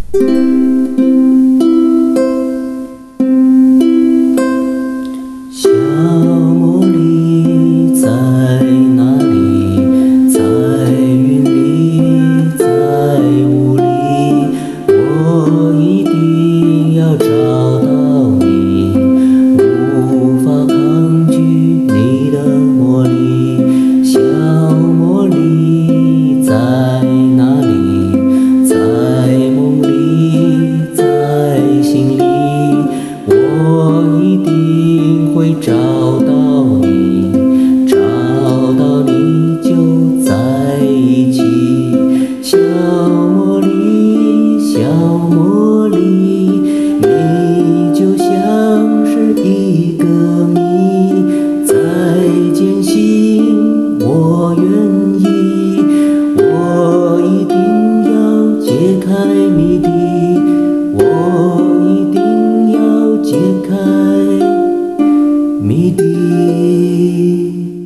小茉莉在哪里？在云里，在雾里，我一定要找到你，无法抗拒你的魔力。小茉莉在哪里？在梦里，在心里，我一定会找到你，找到你就在一起。小茉莉，小茉莉，你就像是一个谜，再艰辛我愿意，我一定要解开谜底，我一定要解开谜底。